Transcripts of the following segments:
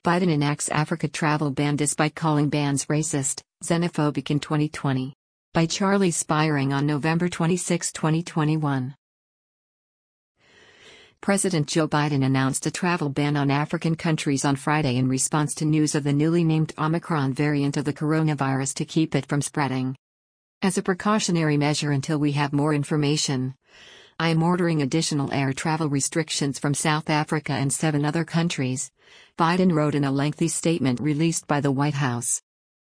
Biden enacts Africa travel ban despite calling bans racist, xenophobic in 2020. By Charlie Spiring on November 26, 2021. President Joe Biden announced a travel ban on African countries on Friday in response to news of the newly named Omicron variant of the coronavirus to keep it from spreading. As a precautionary measure until we have more information, I am ordering additional air travel restrictions from South Africa and 7 other countries, Biden wrote in a lengthy statement released by the White House.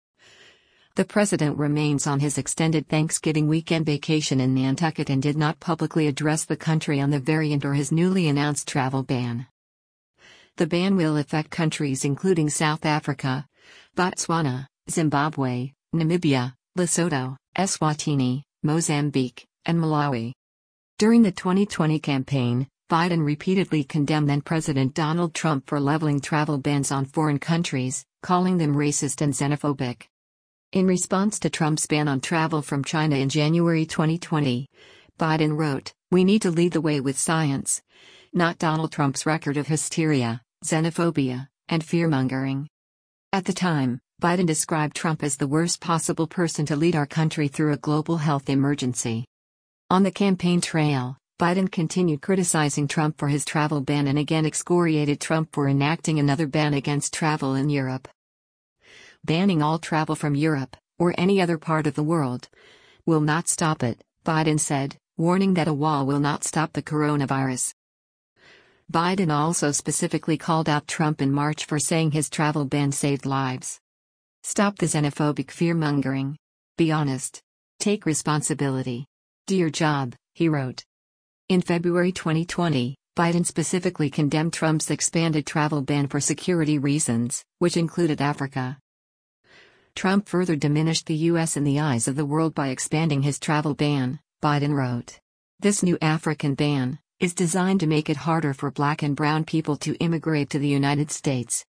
The president remains on his extended Thanksgiving weekend vacation in Nantucket and did not publicly address the country on the variant or his newly announced travel ban. The ban will affect countries including South Africa, Botswana, Zimbabwe, Namibia, Lesotho, Eswatini, Mozambique, and Malawi. During the 2020 campaign, Biden repeatedly condemned then-President Donald Trump for leveling travel bans on foreign countries, calling them racist and xenophobic. In response to Trump's ban on travel from China in January 2020, Biden wrote, "We need to lead the way with science, not Donald Trump's record of hysteria, xenophobia, and fear-mongering." At the time, Biden described Trump as the worst possible person to lead our country through a global health emergency. On the campaign trail, Biden continued criticizing Trump for his travel ban and again excoriated Trump for enacting another ban against travel in Europe. "Banning all travel from Europe, or any other part of the world, will not stop it," Biden said, warning that a wall will not stop the coronavirus. Biden also specifically called out Trump in March for saying his travel ban saved lives. "Stop the xenophobic fear-mongering. Be honest. Take responsibility. Do your job," he wrote. In February 2020, Biden specifically condemned Trump's expanded travel ban for security reasons, which included Africa. Trump further diminished the U.S. in the eyes of the world by expanding his travel ban, Biden wrote. "This new African ban is designed to make it harder for Black and brown people to immigrate to the United States,